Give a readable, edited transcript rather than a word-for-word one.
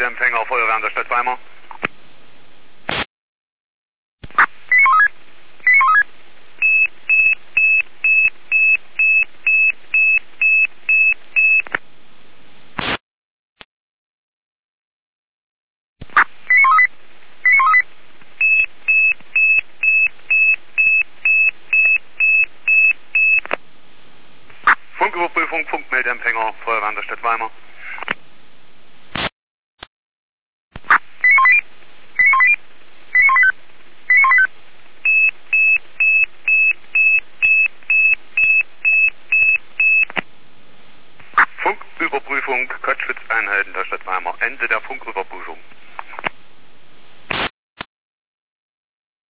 Funkmeldeempfänger Feuerwehr an der Stadt Weimar. Funküberprüfung, Funkmeldeempfänger Feuerwehr an der Stadt Weimar. Funküberprüfung, Kurzschwitzeinheiten der Stadt Weimar. Ende der Funküberprüfung.